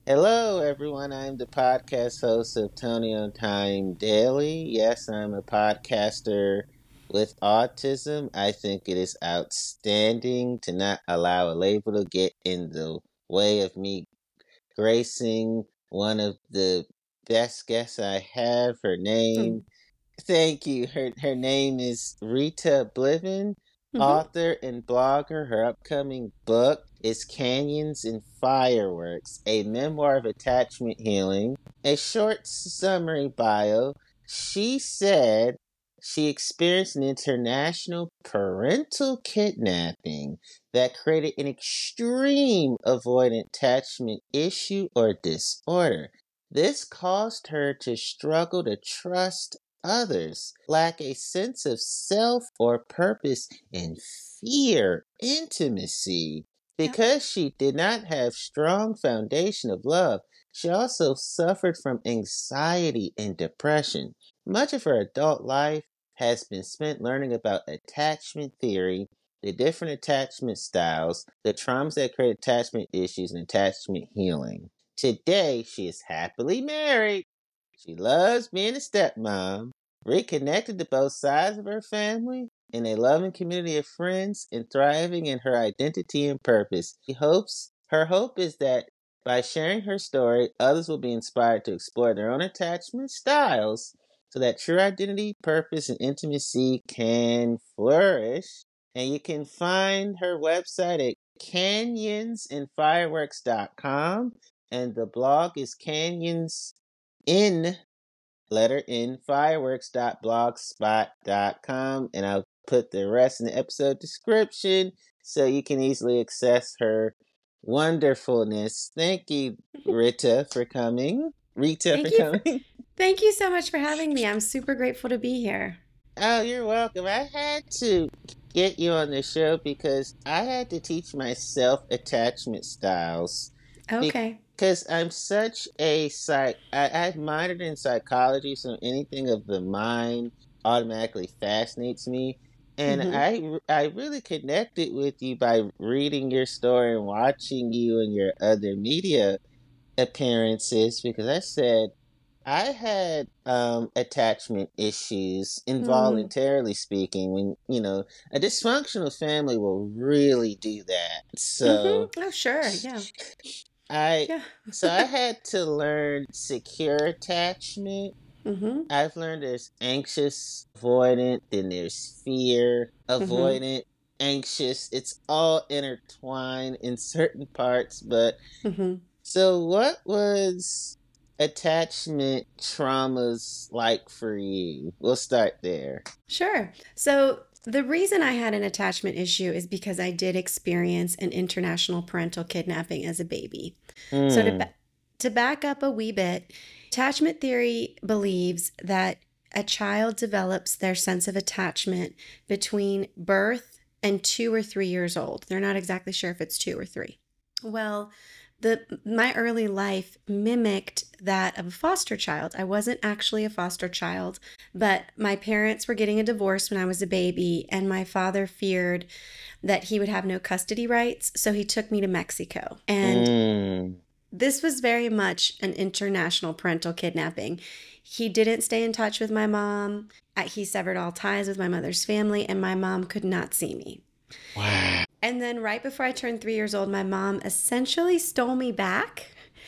Hello, everyone. I'm the podcast host of Tony on Time Daily. Yes, I'm a podcaster with autism. I think it is outstanding to not allow a label to get in the way of me gracing one of the best guests I have. Her Mm. name Thank you. Her name is Rita Bliven, Hmm. author and blogger. Her upcoming book is Canyons and Fireworks, a memoir of attachment healing. A short summary bio. She said she experienced an international parental kidnapping that created an extreme avoidant attachment issue or disorder. This caused her to struggle to trust others, lack a sense of self or purpose, and fear intimacy. Yep. Because she did not have strong foundation of love, she also suffered from anxiety and depression. Much of her adult life has been spent learning about attachment theory, the different attachment styles, the traumas that create attachment issues, and attachment healing. Today, she is happily married. She loves being a stepmom, reconnected to both sides of her family, in a loving community of friends, and thriving in her identity and purpose. Her hope is that by sharing her story, others will be inspired to explore their own attachment styles so that true identity, purpose, and intimacy can flourish. And you can find her website at canyonsandfireworks.com, and the blog is canyons in letter N fireworks.blogspot.com, and I'll put the rest in the episode description so you can easily access her wonderfulness. Thank you, Rita, for coming. Rita for Thank you for coming. thank you so much for having me. I'm super grateful to be here. Oh, you're welcome. I had to get you on the show because I had to teach myself attachment styles Okay. because I'm such a I minored in psychology, so anything of the mind automatically fascinates me. And Hmm. I really connected with you by reading your story and watching you and your other media appearances because I said I had attachment issues, Mm. involuntarily speaking, when, a dysfunctional family will really do that. Hmm. So Oh, sure. Yeah. I Yeah. so I had to learn secure attachment. Hmm. I've learned there's anxious avoidant, then there's fear Hmm. avoidant, anxious. It's all intertwined in certain parts, but Hmm. so, what was attachment traumas like for you? We'll start there. Sure. So the reason I had an attachment issue is because I did experience an international parental kidnapping as a baby. So Hmm. to back up a wee bit, attachment theory believes that a child develops their sense of attachment between birth and 2 or 3 years old. They're not exactly sure if it's 2 or 3. Well, my early life mimicked that of a foster child. I wasn't actually a foster child, but my parents were getting a divorce when I was a baby, and my father feared that he would have no custody rights, so he took me to Mexico. And Hmm. this was very much an international parental kidnapping. He didn't stay in touch with my mom. He severed all ties with my mother's family, and my mom could not see me. Wow. And then, right before I turned 3 years old, my mom essentially stole me back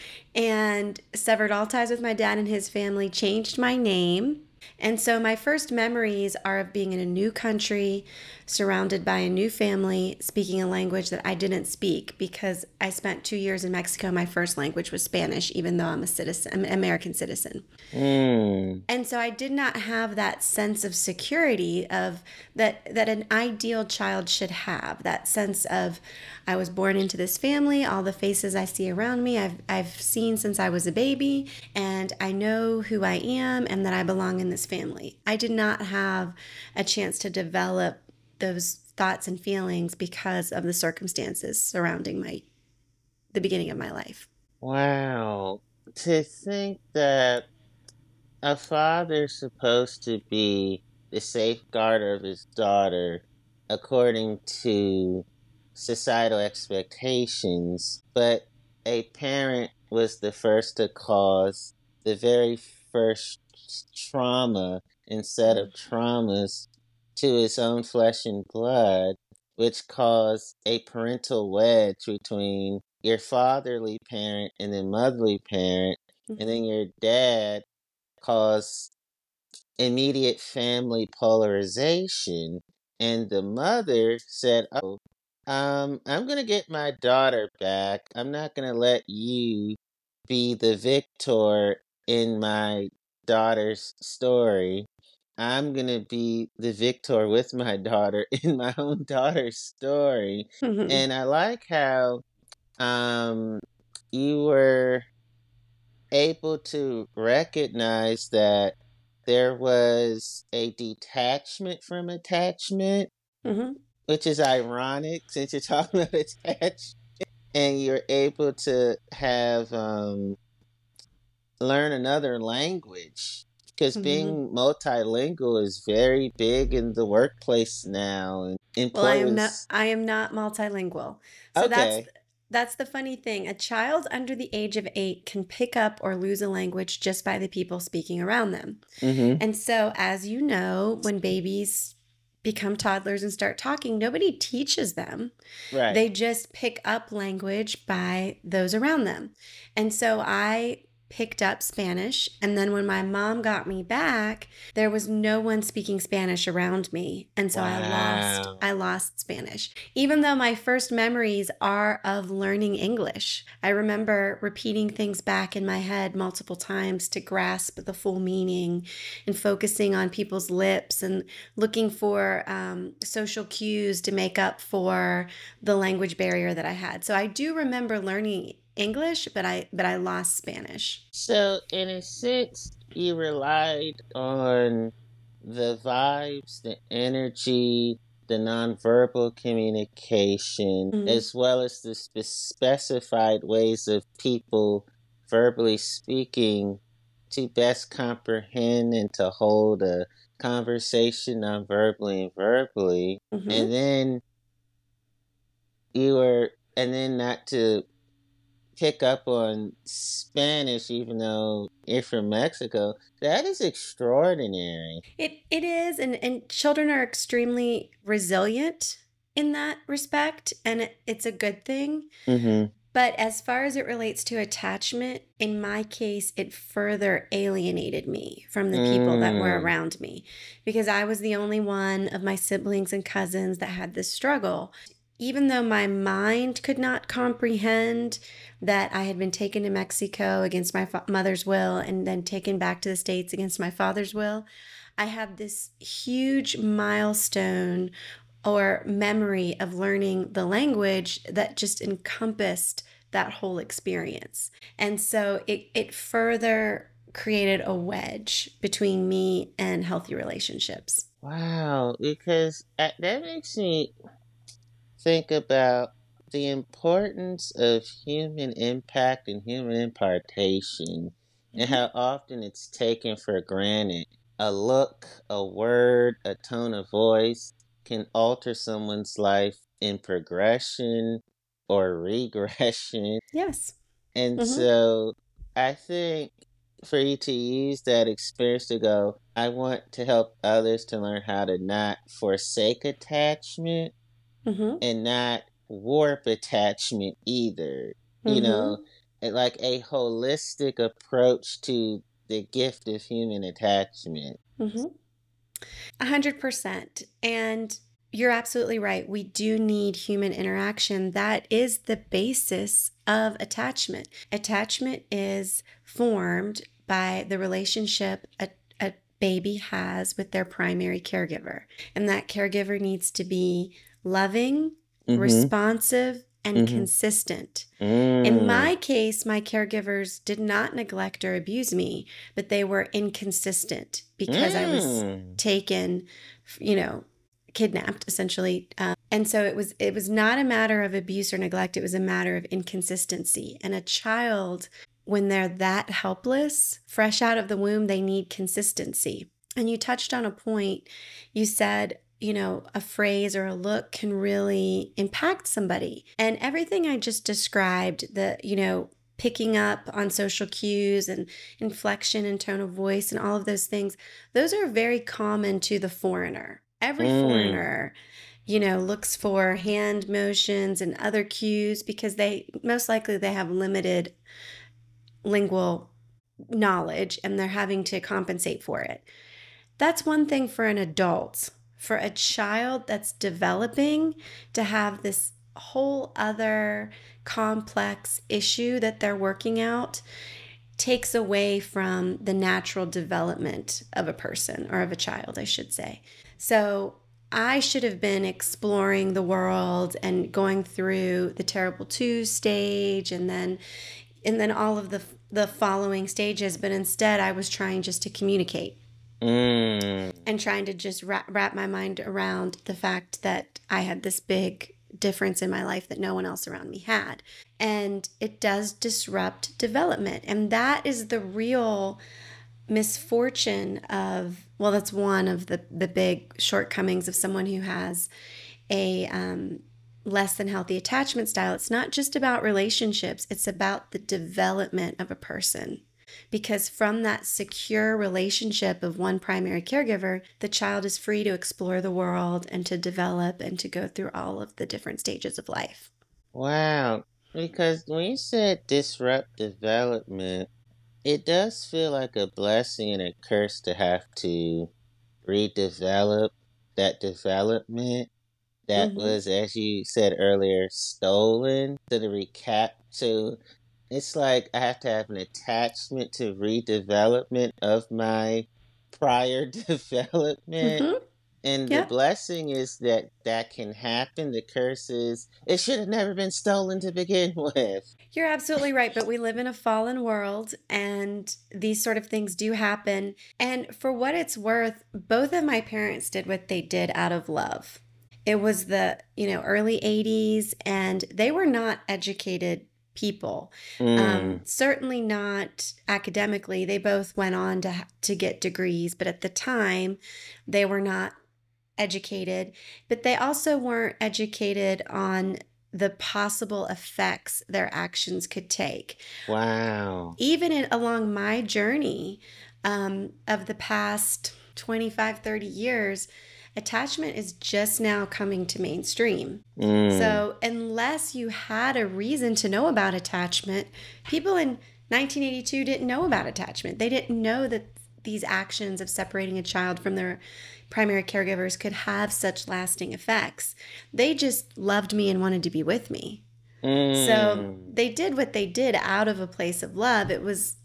and severed all ties with my dad and his family, changed my name. And so my first memories are of being in a new country, surrounded by a new family, speaking a language that I didn't speak because I spent 2 years in Mexico. My first language was Spanish, even though I'm a citizen, I'm an American citizen. Hmm. And so I did not have that sense of security of that an ideal child should have. That sense of I was born into this family, all the faces I see around me, I've seen since I was a baby, and I know who I am and that I belong in this family. I did not have a chance to develop those thoughts and feelings because of the circumstances surrounding my the beginning of my life. Wow. To think that a father's supposed to be the safeguarder of his daughter according to societal expectations, but a parent was the first to cause the very first trauma and set of traumas to his own flesh and blood, which caused a parental wedge between your fatherly parent and the motherly parent, and then your dad caused immediate family polarization. And the mother said, "Oh, I'm gonna get my daughter back. I'm not gonna let you be the victor in my daughter's story. I'm gonna be the victor with my daughter in my own daughter's story." Mm-hmm. And I like how um you were able to recognize that there was a detachment from attachment, Mm-hmm. which is ironic since you're talking about attachment, and you're able to have learn another language, because Mm-hmm. being multilingual is very big in the workplace now, and Well, employers. I am not multilingual. So Okay. that's the funny thing. A child under the age of 8 can pick up or lose a language just by the people speaking around them. Mm-hmm. And so, as you know, when babies become toddlers and start talking, nobody teaches them. Right. They just pick up language by those around them. And so I picked up Spanish. And then when my mom got me back, there was no one speaking Spanish around me. And so Wow. I lost Spanish. Even though my first memories are of learning English. I remember repeating things back in my head multiple times to grasp the full meaning and focusing on people's lips and looking for social cues to make up for the language barrier that I had. So I do remember learning English, but I lost Spanish. So, in a sense, you relied on the vibes, the energy, the nonverbal communication, Mm-hmm. as well as the specified ways of people verbally speaking to best comprehend and to hold a conversation nonverbally and verbally. Mm-hmm. And then you were, and then not to pick up on Spanish, even though you're from Mexico. That is extraordinary. It is, and children are extremely resilient in that respect, and it's a good thing. Mm-hmm. But as far as it relates to attachment, in my case, it further alienated me from the people that were Mm. around me because I was the only one of my siblings and cousins that had this struggle. Even though my mind could not comprehend that I had been taken to Mexico against my mother's will and then taken back to the States against my father's will, I had this huge milestone or memory of learning the language that just encompassed that whole experience. And so it further created a wedge between me and healthy relationships. Wow, because that makes me think about the importance of human impact and human impartation, and Mm-hmm. how often it's taken for granted. A look, a word, a tone of voice can alter someone's life in progression or regression. Yes. And Mm-hmm. so I think for you to use that experience to go, I want to help others to learn how to not forsake attachment Mm-hmm. and not warp attachment either. You Mm-hmm. know, like a holistic approach to the gift of human attachment. Mm-hmm. 100%. And you're absolutely right. We do need human interaction. That is the basis of attachment. Attachment is formed by the relationship a baby has with their primary caregiver. And that caregiver needs to be loving, Mm-hmm. responsive, and Mm-hmm. consistent. In Mm. my case, my caregivers did not neglect or abuse me, but they were inconsistent because I was Mm. taken, you know, kidnapped essentially. And so it was not a matter of abuse or neglect. It was a matter of inconsistency. And a child, when they're that helpless, fresh out of the womb, they need consistency. And you touched on a point. You said, a phrase or a look can really impact somebody. And everything I just described, picking up on social cues and inflection and tone of voice and all of those things, those are very common to the foreigner. Every Mm. foreigner, you know, looks for hand motions and other cues because they most likely they have limited lingual knowledge and they're having to compensate for it. That's one thing for an adult. For a child that's developing, to have this whole other complex issue that they're working out takes away from the natural development of a person, or of a child, I should say. So I should have been exploring the world and going through the terrible two stage and then all of the following stages, but instead I was trying just to communicate Mm. and trying to just wrap my mind around the fact that I had this big difference in my life that no one else around me had. And it does disrupt development. And that is the real misfortune of, well, that's one of the big shortcomings of someone who has a less than healthy attachment style. It's not just about relationships, it's about the development of a person. Because from that secure relationship of one primary caregiver, the child is free to explore the world and to develop and to go through all of the different stages of life. Wow. Because when you said disrupt development, it does feel like a blessing and a curse to have to redevelop that development that Mm-hmm. was, as you said earlier, stolen. To the recap, so it's like I have to have an attachment to redevelopment of my prior development. Mm-hmm. And the Yep. blessing is that that can happen. The curse is it should have never been stolen to begin with. You're absolutely right, but we live in a fallen world and these sort of things do happen. And for what it's worth, both of my parents did what they did out of love. It was the, early 80s and they were not educated people. Mm. Certainly not academically. They both went on to get degrees, but at the time they were not educated, but they also weren't educated on the possible effects their actions could take. Wow. Even along my journey of the past 25, 30 years, attachment is just now coming to mainstream. Mm. So, unless you had a reason to know about attachment, people in 1982 didn't know about attachment. They didn't know that these actions of separating a child from their primary caregivers could have such lasting effects. They just loved me and wanted to be with me. So Mm. they did what they did out of a place of love. It was,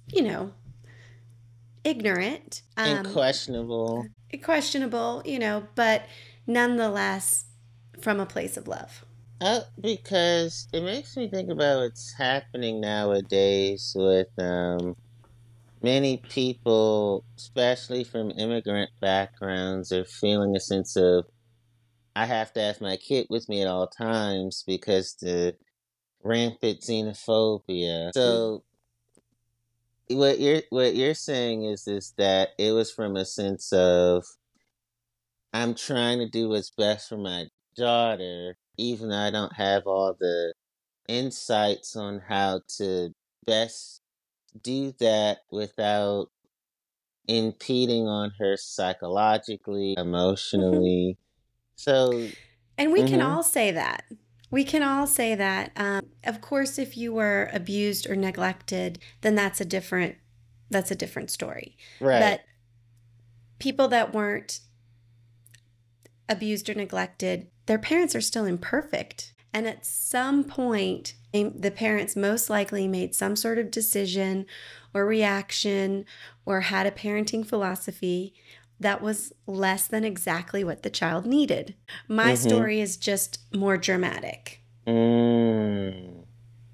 ignorant, And questionable. questionable, but nonetheless from a place of love. Because it makes me think about what's happening nowadays with many people, especially from immigrant backgrounds, are feeling a sense of I have to have my kid with me at all times because the rampant xenophobia. Mm. So what you're saying is that it was from a sense of I'm trying to do what's best for my daughter, even though I don't have all the insights on how to best do that without impeding on her psychologically, Mm-hmm. emotionally. So, And we can mm-hmm, all say that. We can all say that. Of course, if you were abused or neglected, then that's a different story. right. But people that weren't abused or neglected, their parents are still imperfect. And at some point, the parents most likely made some sort of decision or reaction or had a parenting philosophy that was less than exactly what the child needed. My Mm-hmm. story is just more dramatic. Mm.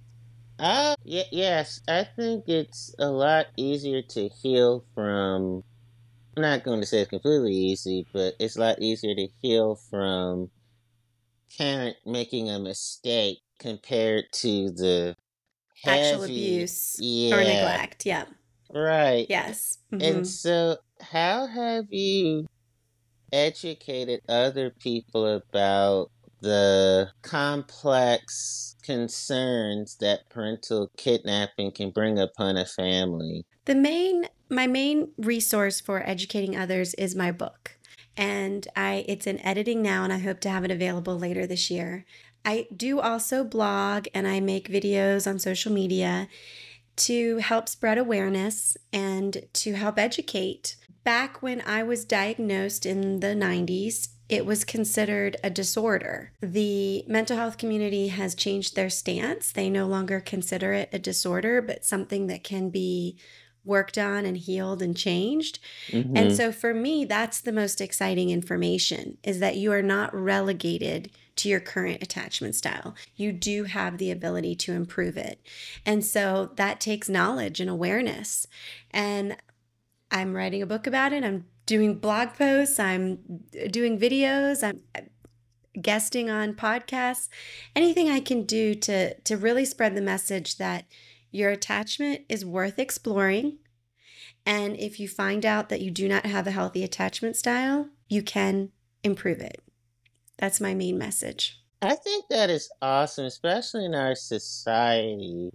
Yes, I think it's a lot easier to heal from. I'm not going to say it's completely easy, but it's a lot easier to heal from parent making a mistake compared to the Actual heavy, abuse or yeah, neglect. Yeah. right. Yes. And Mm-hmm. so, how have you educated other people about the complex concerns that parental kidnapping can bring upon a family. My main resource for educating others is my book. And it's in editing now, and I hope to have it available later this year. I do also blog and I make videos on social media to help spread awareness and to help educate. Back when I was diagnosed in the 90s, it was considered a disorder. The mental health community has changed their stance. They no longer consider it a disorder, but something that can be worked on and healed and changed. And Mm-hmm. so for me, that's the most exciting information, is that you are not relegated to your current attachment style. You do have the ability to improve it. And so that takes knowledge and awareness. And I'm writing a book about it. I'm doing blog posts. I'm doing videos. I'm guesting on podcasts. Anything I can do to really spread the message that your attachment is worth exploring. And if you find out that you do not have a healthy attachment style, you can improve it. That's my main message. I think that is awesome, especially in our society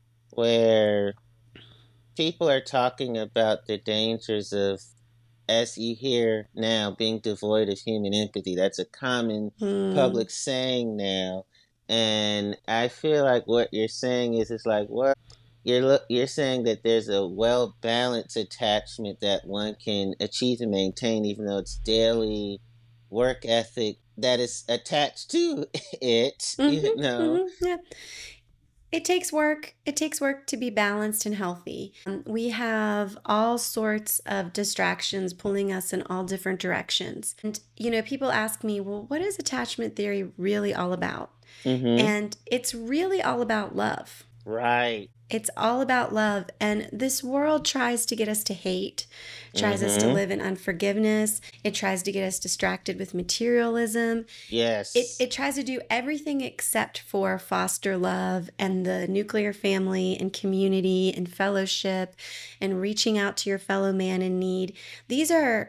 where people are talking about the dangers of, as you hear now, being devoid of human empathy. That's a common public saying now. And I feel like what you're saying is like, well, you're saying that there's a well balanced attachment that one can achieve and maintain, even though it's daily work ethic that is attached to it. Yeah. It takes work. It takes work to be balanced and healthy. We have all sorts of distractions pulling us in all different directions. And, people ask me, well, what is attachment theory really all about? Mm-hmm. And it's really all about love. Right. It's all about love. And this world tries to get us to hate, tries us to Mm-hmm. live in unforgiveness. It tries to get us distracted with materialism. Yes. It tries to do everything except for foster love and the nuclear family and community and fellowship and reaching out to your fellow man in need. These are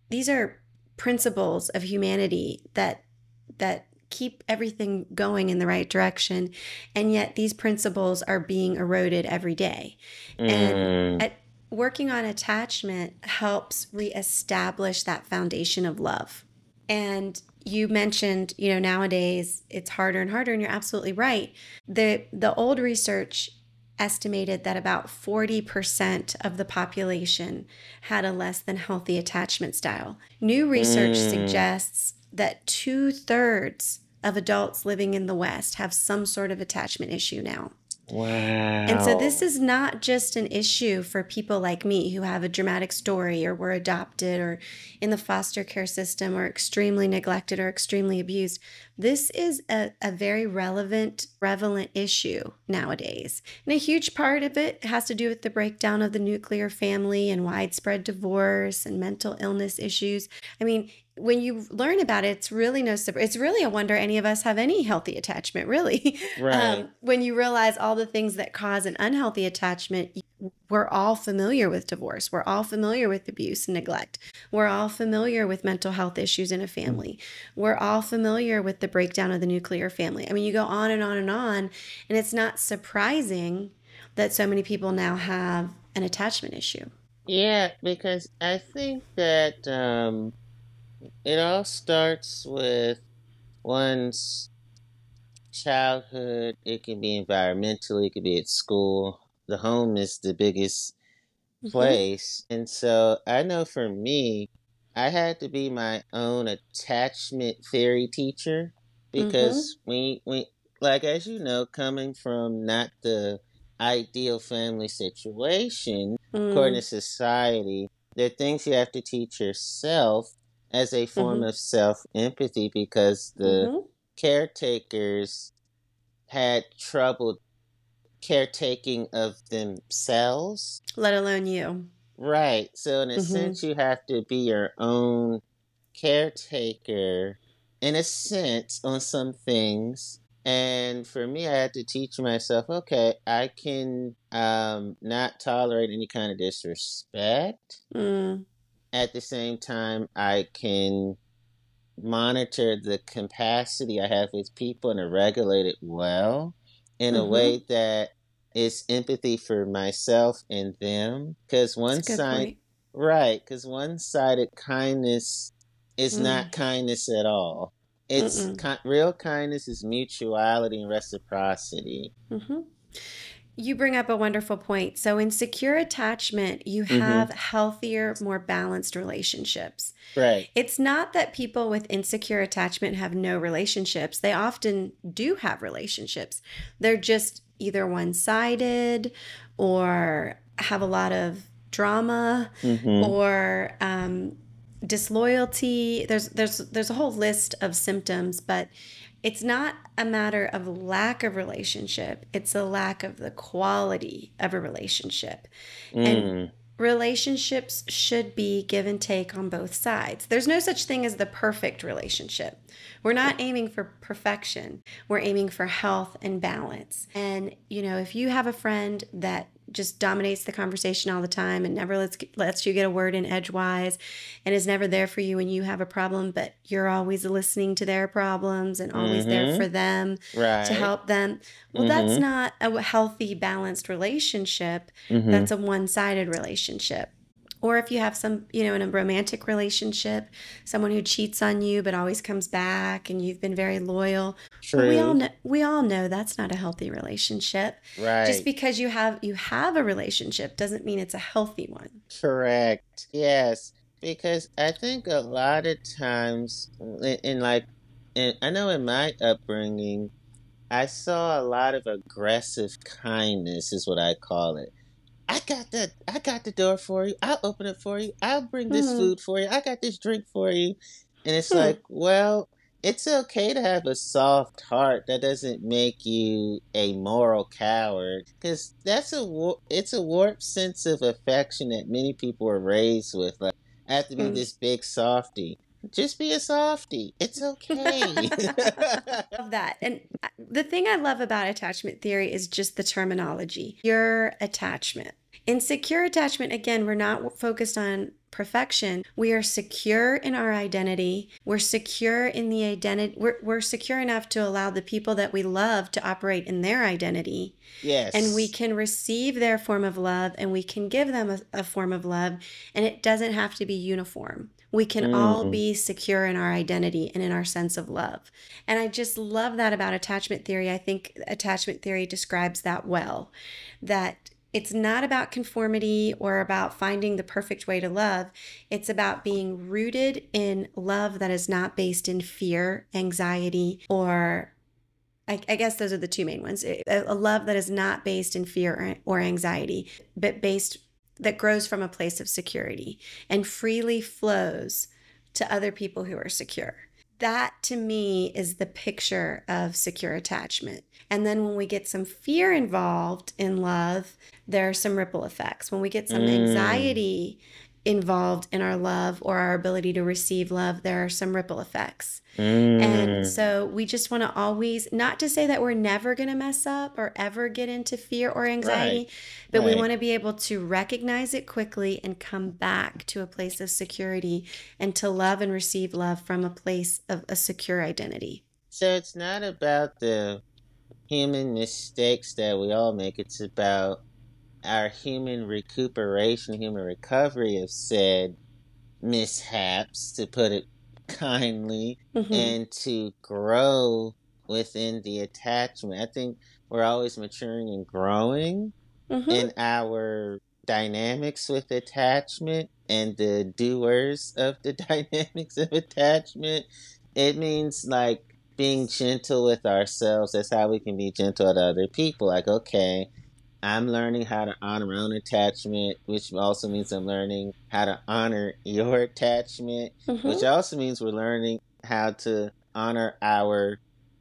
principles of humanity that keep everything going in the right direction, and yet these principles are being eroded every day. And working on attachment helps reestablish that foundation of love. And you mentioned, nowadays it's harder and harder, and you're absolutely right. The old research estimated that about 40% of the population had a less than healthy attachment style. New research suggests that 2/3 of adults living in the West have some sort of attachment issue now. Wow. And so this is not just an issue for people like me who have a dramatic story or were adopted or in the foster care system or extremely neglected or extremely abused. This is a very prevalent issue nowadays. And a huge part of it has to do with the breakdown of the nuclear family and widespread divorce and mental illness issues. I mean, when you learn about it, it's really it's really a wonder any of us have any healthy attachment, really. Right. When you realize all the things that cause an unhealthy attachment, we're all familiar with divorce. We're all familiar with abuse and neglect. We're all familiar with mental health issues in a family. We're all familiar with the breakdown of the nuclear family. I mean, you go on and on and on, and it's not surprising that so many people now have an attachment issue. Yeah, because I think that it all starts with one's childhood. It can be environmentally, it could be at school. The home is the biggest place. And so I know for me, I had to be my own attachment theory teacher because we like, as you know, coming from not the ideal family situation, according to society, there are things you have to teach yourself as a form of self-empathy because the caretakers had trouble caretaking of themselves, let alone you. right? So in a sense, you have to be your own caretaker in a sense on some things. And for me, I had to teach myself, okay, I can not tolerate any kind of disrespect. At the same time, I can monitor the capacity I have with people and to regulate it well in a Mm-hmm. way that is empathy for myself and them. Because That's a good point. right, because one-sided kindness is Mm. not kindness at all. Mm-mm. Real kindness is mutuality and reciprocity. Mm-hmm. You bring up a wonderful point. So, in secure attachment, you Mm-hmm. have healthier, more balanced relationships. Right. It's not that people with insecure attachment have no relationships. They often do have relationships. They're just either one sided or have a lot of drama Mm-hmm. or disloyalty. There's a whole list of symptoms, but it's not a matter of lack of relationship. It's a lack of the quality of a relationship. And Mm. relationships should be give and take on both sides. There's no such thing as the perfect relationship. We're not aiming for perfection. We're aiming for health and balance. And, if you have a friend that just dominates the conversation all the time and never lets you get a word in edgewise and is never there for you when you have a problem, but you're always listening to their problems and always there Mm-hmm. for them to Right. help them. Well, that's Mm-hmm. not a healthy, balanced relationship. Mm-hmm. That's a one-sided relationship. Or if you have some, in a romantic relationship, someone who cheats on you but always comes back and you've been very loyal. Well, True. we all know that's not a healthy relationship. Just Right. because you have a relationship doesn't mean it's a healthy one. Correct. Yes. Because I think a lot of times, I know in my upbringing, I saw a lot of aggressive kindness, is what I call it. I got the door for you. I'll open it for you. I'll bring this Hmm. food for you. I got this drink for you. And it's Hmm. like, well, it's okay to have a soft heart. That doesn't make you a moral coward. Because it's a warped sense of affection that many people are raised with. Like, I have to be Hmm. this big softy. Just be a softy. It's okay. Love that. And the thing I love about attachment theory is just the terminology. Your attachment. In secure attachment, again, we're not focused on perfection. We are secure in our identity. We're secure in the identity. We're secure enough to allow the people that we love to operate in their identity. And we Yes. can receive their form of love and we can give them a form of love. And it doesn't have to be uniform. We can all Mm. be secure in our identity and in our sense of love. And I just love that about attachment theory. I think attachment theory describes that well. That it's not about conformity or about finding the perfect way to love. It's about being rooted in love that is not based in fear, anxiety, or I guess those are the two main ones. A love that is not based in fear or anxiety, but that grows from a place of security and freely flows to other people who are secure. That to me is the picture of secure attachment. And then when we get some fear involved in love, there are some ripple effects. When we get some Mm. anxiety involved in our love or our ability to receive love, there are some ripple effects. And Mm. so we just want to always, not to say that we're never going to mess up or ever get into fear or Right. anxiety, but we Right. want to be able to recognize it quickly and come back to a place of security and to love and receive love from a place of a secure identity. So it's not about the human mistakes that we all make. It's about our human recuperation, human recovery of said mishaps, to put it kindly, Mm-hmm. and to grow within the attachment. I think we're always maturing and growing Mm-hmm. in our dynamics with attachment and the doers of the dynamics of attachment. It means like being gentle with ourselves. That's how we can be gentle with other people. Like, okay, I'm learning how to honor my own attachment, which also means I'm learning how to honor your attachment, which Mm-hmm. also means we're learning how to honor our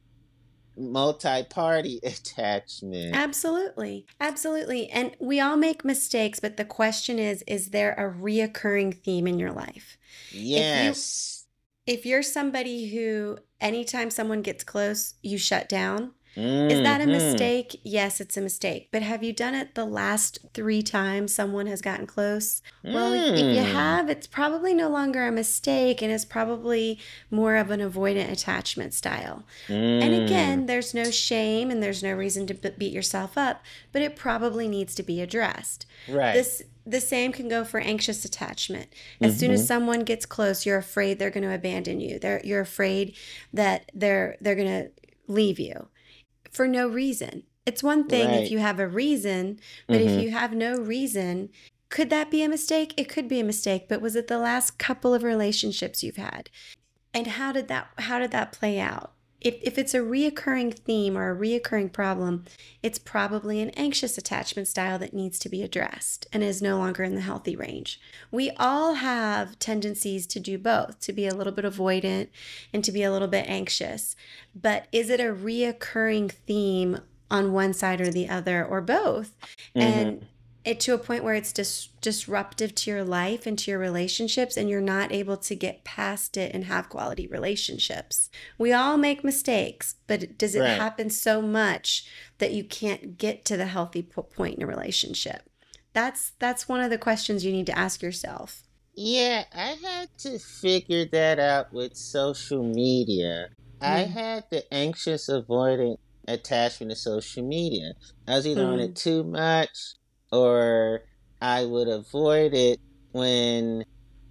multi-party attachment. Absolutely. Absolutely. And we all make mistakes, but the question is there a reoccurring theme in your life? If you Yes. if you're somebody who anytime someone gets close, you shut down, Is that a Mm-hmm. mistake? Yes, it's a mistake. But have you done it the last 3 times someone has gotten close? Well, if you Mm. have, it's probably no longer a mistake and it's probably more of an avoidant attachment style. And Mm. again, there's no shame and there's no reason to beat yourself up, but it probably needs to be addressed. Right. The same can go for anxious attachment. As soon as Mm-hmm. someone gets close, you're afraid they're going to abandon you. You're afraid that they're going to leave you for no reason. It's one thing if Right. you have a reason, but if Mm-hmm. you have no reason, could that be a mistake? It could be a mistake, but was it the last couple of relationships you've had? And how did that play out? If it's a reoccurring theme or a reoccurring problem, it's probably an anxious attachment style that needs to be addressed and is no longer in the healthy range. We all have tendencies to do both, to be a little bit avoidant and to be a little bit anxious. But is it a reoccurring theme on one side or the other or both? And Mm-hmm. it to a point where it's disruptive to your life and to your relationships and you're not able to get past it and have quality relationships. We all make mistakes, but does it Right. happen so much that you can't get to the healthy point in a relationship? That's one of the questions you need to ask yourself. Yeah, I had to figure that out with social media. I Mm. had the anxious avoidant attachment to social media. I was either on it Mm. too much or I would avoid it when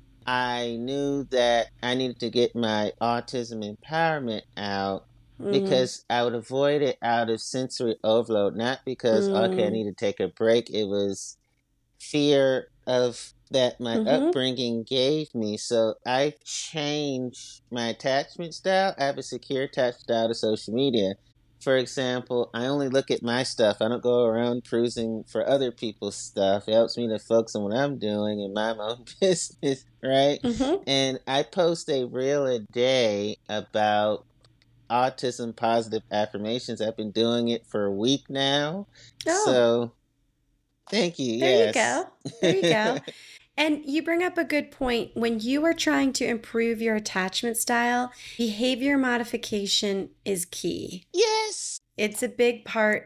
I knew that I needed to get my autism empowerment out Mm. because I would avoid it out of sensory overload, not because, okay, I Mm. need to take a break. It was fear of that my Mm-hmm. upbringing gave me. So I changed my attachment style. I have a secure attachment style to social media. For example, I only look at my stuff. I don't go around cruising for other people's stuff. It helps me to focus on what I'm doing and mind my own business, right? Mm-hmm. And I post a reel a day about autism positive affirmations. I've been doing it for a week now. Oh, So thank you. there you Yes. go. There you go. And you bring up a good point. When you are trying to improve your attachment style, behavior modification is key. Yes. It's a big part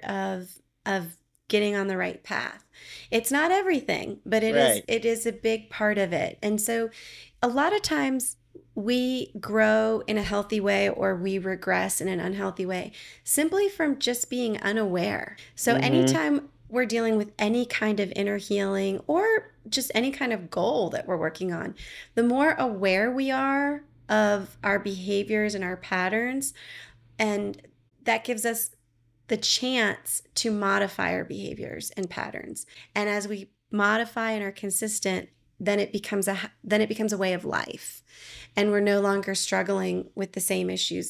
of getting on the right path. It's not everything, but it is Right. it is a big part of it. And so a lot of times we grow in a healthy way or we regress in an unhealthy way simply from just being unaware. So Mm-hmm. anytime we're dealing with any kind of inner healing or just any kind of goal that we're working on, the more aware we are of our behaviors and our patterns, and that gives us the chance to modify our behaviors and patterns. And as we modify and are consistent, then it becomes a way of life. And we're no longer struggling with the same issues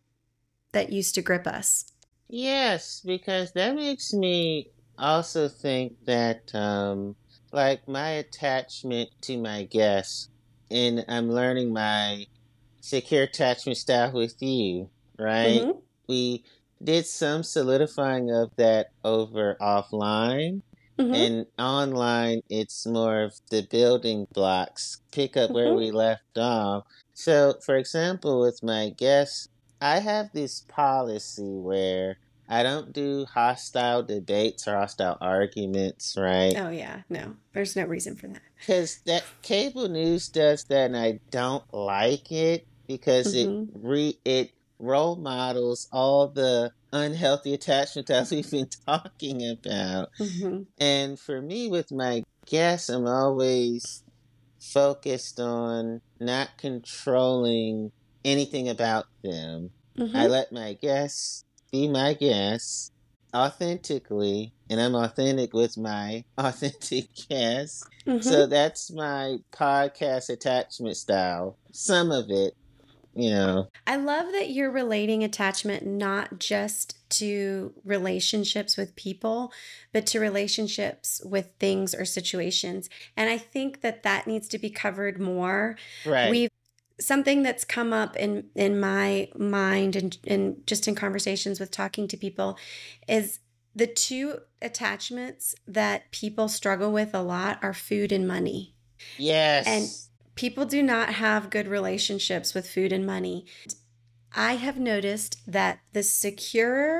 that used to grip us. Yes, because that makes me also think that, like my attachment to my guests, and I'm learning my secure attachment style with you, right? Mhm. We did some solidifying of that over offline, Mhm. and online, it's more of the building blocks, pick up where Mhm. we left off. So, for example, with my guests, I have this policy where I don't do hostile debates or hostile arguments, right? Oh yeah, no. There's no reason for that. Because that cable news does that, and I don't like it because Mhm. it role models all the unhealthy attachment that we've been talking about. Mhm. And for me, with my guests, I'm always focused on not controlling anything about them. I Mhm. let my guests be my guests authentically, and I'm authentic with my authentic guests. So Mhm. that's my podcast attachment style. Some of it, you know. I love that you're relating attachment not just to relationships with people, but to relationships with things or situations. And I think that that needs to be covered more. Right. We've Something that's come up in my mind and just in conversations with talking to people is the two attachments that people struggle with a lot are food and money. And Yes. people do not have good relationships with food and money. I have noticed that the securer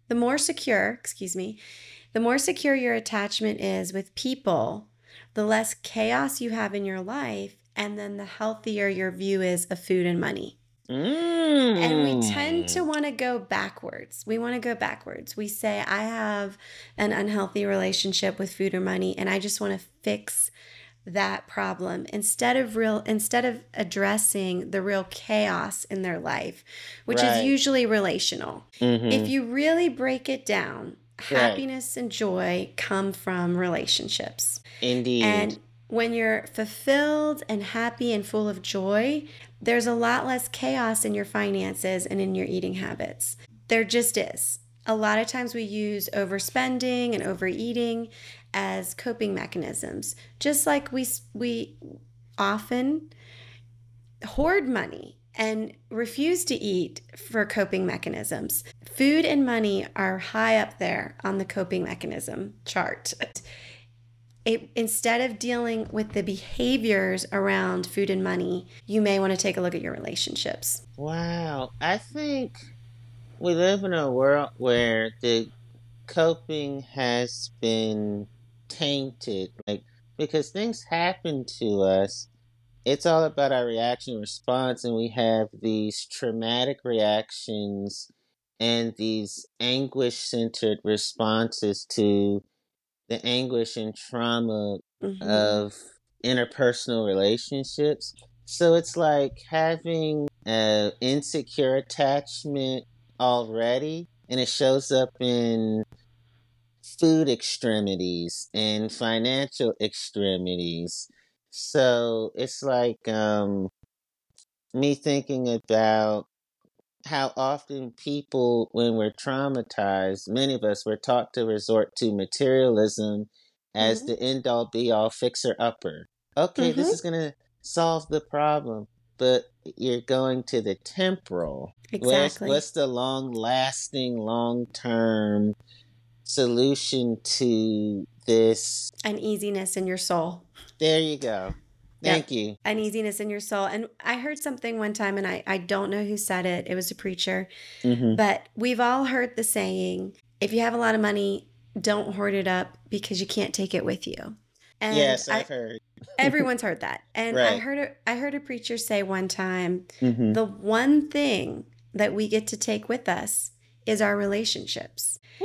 The more secure, excuse me, the more secure your attachment is with people, the less chaos you have in your life, and then the healthier your view is of food and money. And we tend to want to go backwards. We want to go backwards. We say, I have an unhealthy relationship with food or money, and I just want to fix that problem instead of addressing the real chaos in their life, which is usually relational. If you really break it down, happiness and joy come from relationships. Indeed. And when you're fulfilled and happy and full of joy, there's a lot less chaos in your finances and in your eating habits. There just is. A lot of times we use overspending and overeating as coping mechanisms, just like we often hoard money and refuse to eat for coping mechanisms. Food and money are high up there on the coping mechanism chart. Instead of dealing with the behaviors around food and money, you may want to take a look at your relationships. Wow. I think we live in a world where the coping has been tainted, because things happen to us. It's all about our reaction and response, and we have these traumatic reactions and these anguish-centered responses to the anguish and trauma of interpersonal relationships. So it's like having an insecure attachment already, and it shows up in food extremities and financial extremities. So it's like me thinking about how often people, when we're traumatized, many of us were taught to resort to materialism as the end-all be-all fixer-upper. Okay, this is going to solve the problem, but you're going to the temporal. Exactly. What's the long-lasting, long-term solution to this? Uneasiness in your soul. There you go. Thank you. Uneasiness in your soul. And I heard something one time, and I don't know who said it. It was a preacher. But we've all heard the saying, if you have a lot of money, don't hoard it up because you can't take it with you. And yes, I've heard. Everyone's heard that. And I heard a preacher say one time, the one thing that we get to take with us is our relationships. Woo!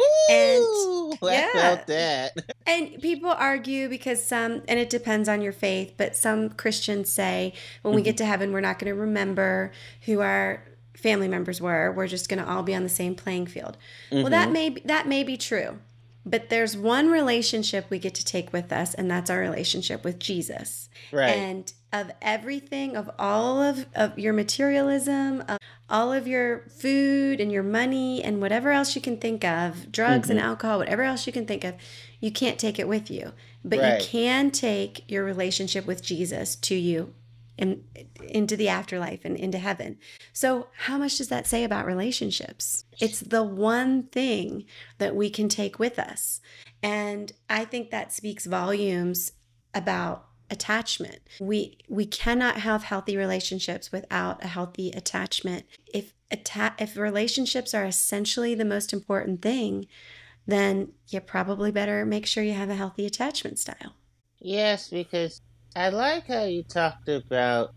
I felt that. And people argue because and it depends on your faith, but some Christians say when we get to heaven, we're not going to remember who our family members were. We're just going to all be on the same playing field. Well, that may be true. But there's one relationship we get to take with us, and that's our relationship with Jesus. Right. And of everything, of all of your materialism, of all of your food and your money and whatever else you can think of, drugs and alcohol, whatever else you can think of, you can't take it with you. But you can take your relationship with Jesus to you and into the afterlife and into heaven. So how much does that say about relationships? It's the one thing that we can take with us. And I think that speaks volumes about attachment. We cannot have healthy relationships without a healthy attachment. If relationships are essentially the most important thing, then you probably better make sure you have a healthy attachment style. Yes, because I like how you talked about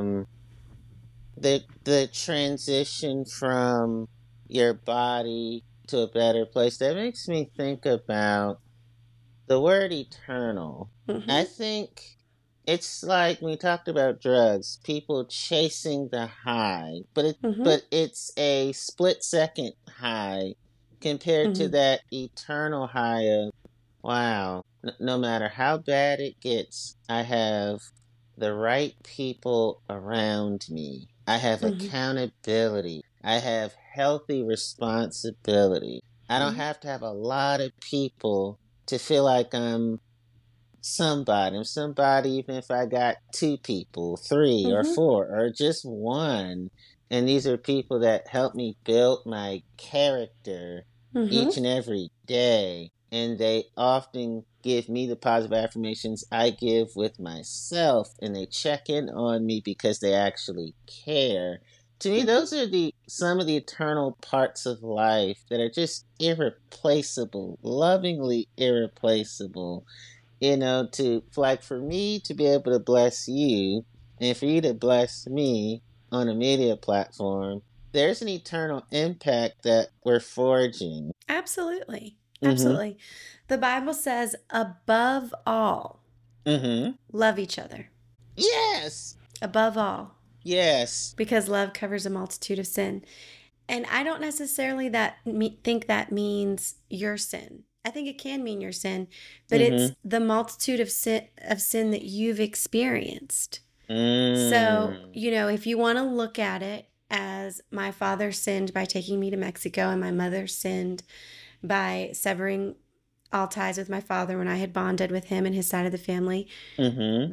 the transition from your body to a better place. That makes me think about the word eternal. I think it's like we talked about drugs, people chasing the high, but it's a split-second high compared to that eternal high of, wow, no matter how bad it gets, I have the right people around me. I have accountability. I have healthy responsibility. I don't have to have a lot of people to feel like I'm somebody. I'm somebody even if I got 2 people, 3 or 4, or just 1. And these are people that help me build my character each and every day. And they often give me the positive affirmations I give with myself, and they check in on me because they actually care. To me, those are the some of the eternal parts of life that are just irreplaceable, lovingly irreplaceable. To like for me to be able to bless you and for you to bless me on a media platform, there's an eternal impact that we're forging. Absolutely. Mm-hmm. Absolutely. The Bible says, above all, Mm-hmm. love each other. Yes. Above all, Yes. because love covers a multitude of sin. And I don't necessarily think that means your sin. I think it can mean your sin, but Mm-hmm. it's the multitude of sin that you've experienced. So, Mm. if you want to look at it as my father sinned by taking me to Mexico and my mother sinned by severing all ties with my father when I had bonded with him and his side of the family, Mm-hmm.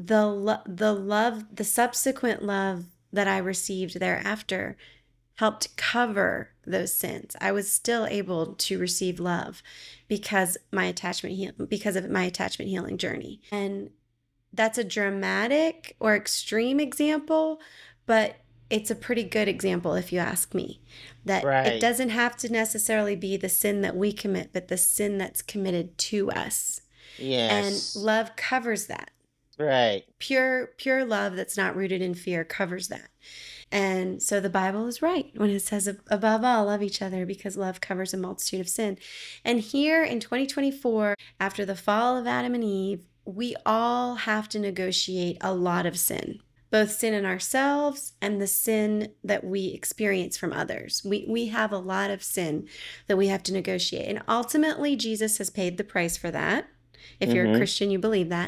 the subsequent love that I received thereafter helped cover those sins. I was still able to receive love because of my attachment healing journey. And that's a dramatic or extreme example, but it's a pretty good example if you ask me. That it Right. doesn't have to necessarily be the sin that we commit, but the sin that's committed to us. And Yes. love covers that. Right. Pure love that's not rooted in fear covers that. And so the Bible is right when it says, above all, love each other because love covers a multitude of sin. And here in 2024, after the fall of Adam and Eve, we all have to negotiate a lot of sin, both sin in ourselves and the sin that we experience from others. We have a lot of sin that we have to negotiate. And ultimately, Jesus has paid the price for that. If you're a Mm-hmm. Christian, you believe that.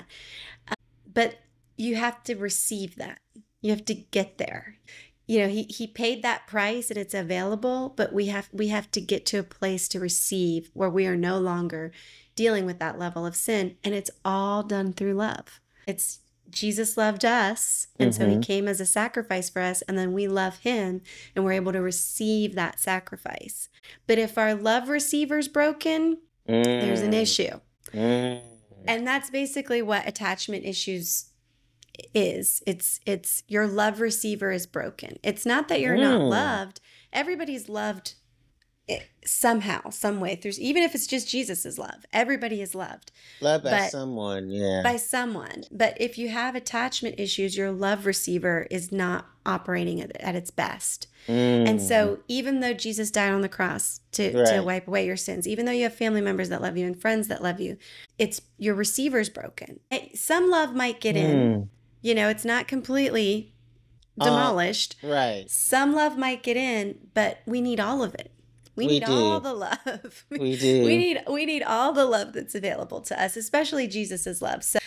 But you have to receive that. You have to get there. He paid that price and it's available, but we have to get to a place to receive where we are no longer dealing with that level of sin, and it's all done through love. It's Jesus loved us, and so he Mm-hmm. came as a sacrifice for us, and then we love him and we're able to receive that sacrifice. But if our love receiver's broken, there's an Mm. issue. Mm. And that's basically what attachment issues is. It's your love receiver is broken. It's not that you're not Mm. loved. Everybody's loved somehow, some way through, even if it's just Jesus's love. Everybody is loved. Loved by But someone, yeah. by someone. But if you have attachment issues, your love receiver is not operating at its best. And so even though Jesus died on the cross to Right. wipe away your sins, even though you have family members that love you and friends that love you, it's your receiver's broken. Some love might get in. It's not completely demolished. Right. Some love might get in, but we need all of it. We need all do. the love. We do. We need all the love that's available to us, especially Jesus's love. So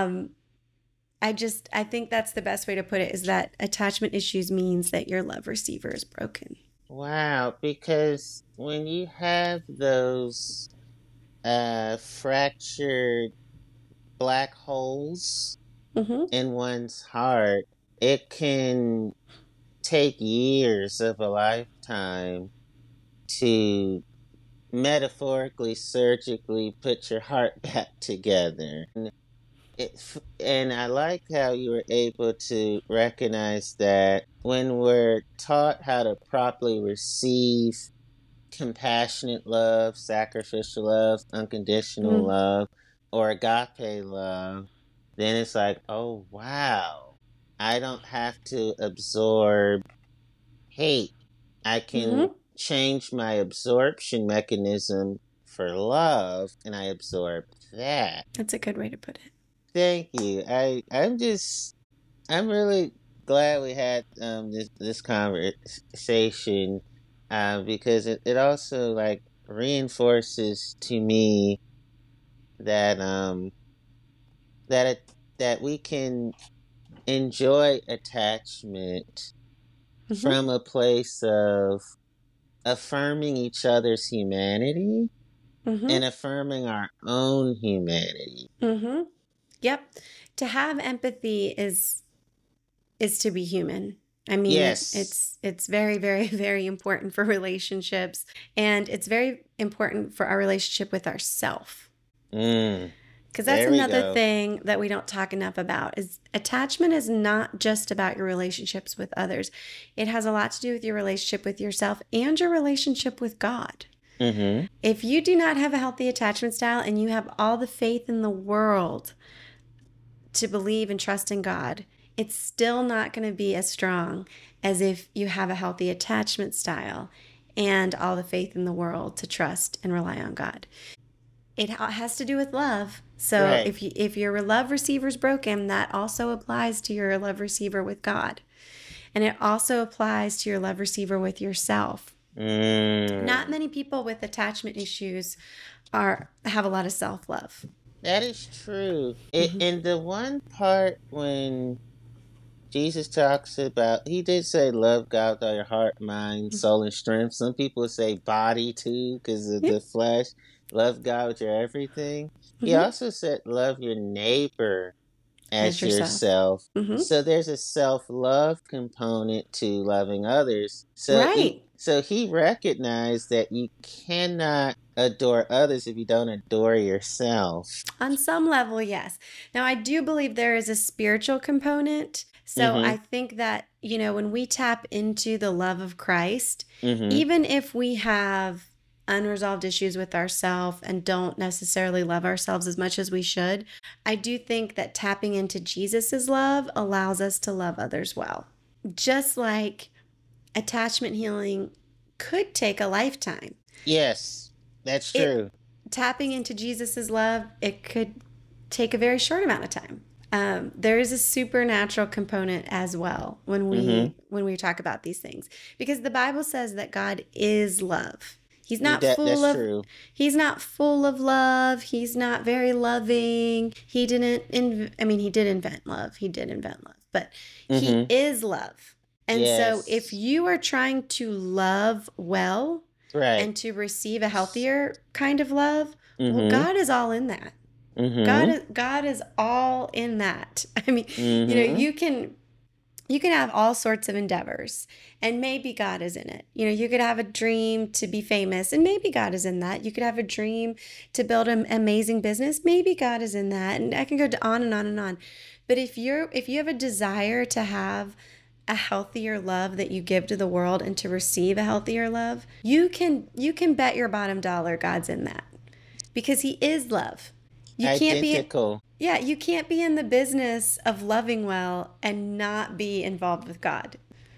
I think that's the best way to put it, is that attachment issues means that your love receiver is broken. Wow, because when you have those fractured black holes Mm-hmm. in one's heart, it can take years of a lifetime to metaphorically, surgically put your heart back together. And I like how you were able to recognize that when we're taught how to properly receive compassionate love, sacrificial love, unconditional love, or agape love, then it's like, oh wow, I don't have to absorb hate. I can change my absorption mechanism for love, and I absorb that. That's a good way to put it. Thank you. I'm really glad we had this conversation because it also like reinforces to me that that we can enjoy attachment from a place of affirming each other's humanity and affirming our own humanity. Yep. To have empathy is to be human. I mean, yes. it's very, very, very important for relationships, and it's very important for our relationship with ourself. Because that's There we another go. thing that we don't talk enough about is attachment is not just about your relationships with others. It has a lot to do with your relationship with yourself and your relationship with God. Mm-hmm. If you do not have a healthy attachment style and you have all the faith in the world to believe and trust in God, it's still not going to be as strong as if you have a healthy attachment style and all the faith in the world to trust and rely on God. It has to do with love. So Right. if your love receiver is broken, that also applies to your love receiver with God. And it also applies to your love receiver with yourself. Not Mm. many people with attachment issues have a lot of self-love. That is true. Mm-hmm. In the one part when Jesus talks about, he did say, love God with all your heart, mind, soul, and strength. Some people say body too, because of Yep. the flesh. Love God with your everything. He Mm-hmm. also said, love your neighbor As as yourself. yourself. Mm-hmm. So there's a self-love component to loving others. Right. So he recognized that you cannot adore others if you don't adore yourself. On some level, yes. Now, I do believe there is a spiritual component. So Mm-hmm. I think that, when we tap into the love of Christ, Mm-hmm. even if we have unresolved issues with ourselves and don't necessarily love ourselves as much as we should, I do think that tapping into Jesus's love allows us to love others well. Just like attachment healing could take a lifetime. Yes, that's It true. tapping into Jesus's love, it could take a very short amount of time. There is a supernatural component as well Mm-hmm. when we talk about these things, because the Bible says that God is love. He's not full That's of true. he's not full of love. He's not very loving. He didn't he did invent love. He did invent love, but he Mm-hmm. is love. And so if Yes. you are trying to love well, Right. and to receive a healthier kind of love, well, Mm-hmm. God is all in that. Mm-hmm. God is all in that. I mean, Mm-hmm. you can have all sorts of endeavors and maybe God is in it. You could have a dream to be famous and maybe God is in that. You could have a dream to build an amazing business, maybe God is in that. And I can go on and on and on. But if you have a desire to have a healthier love that you give to the world and to receive a healthier love, you can bet your bottom dollar God's in that, because he is love. You can't be Identical. Yeah, you can't be in the business of loving well and not be involved with God.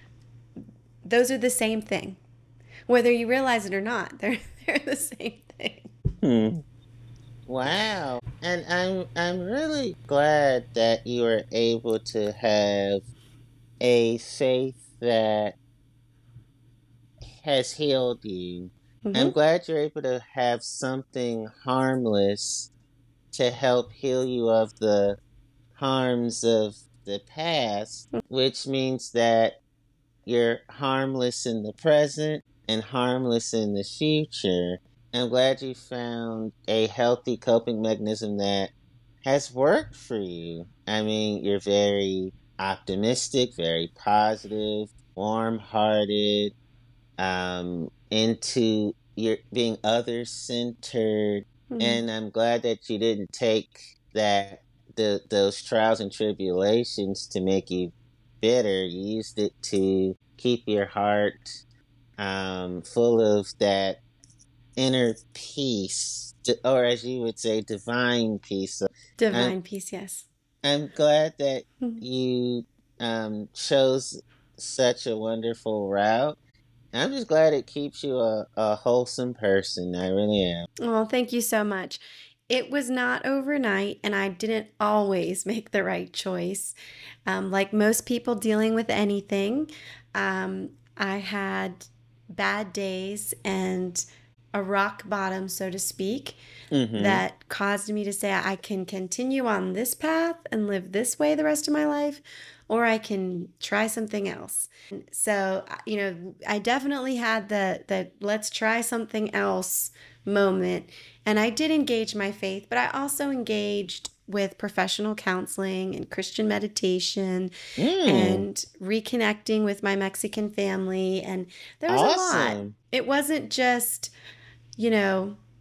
Those are the same thing. Whether you realize it or not, they're the same thing. Hmm. Wow. And I'm really glad that you were able to have a faith that has healed you. I'm Mm-hmm. glad you're able to have something harmless to help heal you of the harms of the past, which means that you're harmless in the present and harmless in the future. I'm glad you found a healthy coping mechanism that has worked for you. I mean, you're very optimistic, very positive, warm hearted, into your being other centered. Mm-hmm. And I'm glad that you didn't take those trials and tribulations to make you bitter. You used it to keep your heart full of that inner peace, or as you would say, divine peace. So I'm Divine peace, yes. I'm glad that Mm-hmm. you chose such a wonderful route. I'm just glad it keeps you a wholesome person. I really am. Oh, thank you so much. It was not overnight, and I didn't always make the right choice. Like most people dealing with anything, I had bad days and a rock bottom, so to speak, Mm-hmm. that caused me to say, I can continue on this path and live this way the rest of my life, or I can try something else. So, I definitely had the let's try something else moment. And I did engage my faith, but I also engaged with professional counseling and Christian meditation Mm. and reconnecting with my Mexican family. And there was a lot. Awesome. It wasn't just, you know,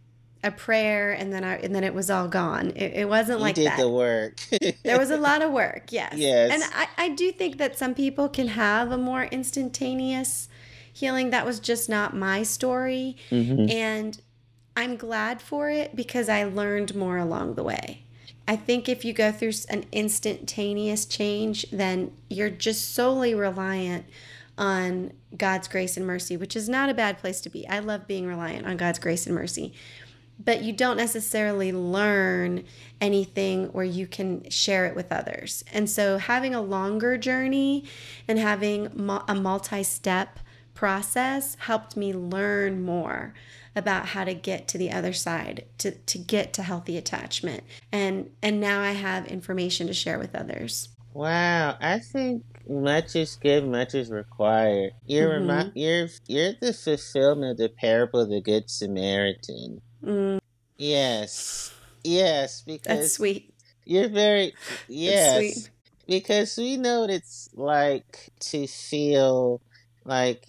a prayer and then it was all gone. It wasn't You like did that. the work. There was a lot of work, yes. And Yes. I do think that some people can have a more instantaneous healing. That was just not my story. Hmm. And I'm glad for it because I learned more along the way. I think if you go through an instantaneous change, then you're just solely reliant on God's grace and mercy, which is not a bad place to be. I love being reliant on God's grace and mercy. But you don't necessarily learn anything where you can share it with others. And so having a longer journey and having a multi-step process helped me learn more about how to get to the other side, to get to healthy attachment. And now I have information to share with others. Wow. I think much is good, much is required. Mm-hmm. You're the fulfillment of the parable of the Good Samaritan. Mm, Yes. Yes, that's because sweet. you're very, That's sweet. yes, because we know what it's like to feel like,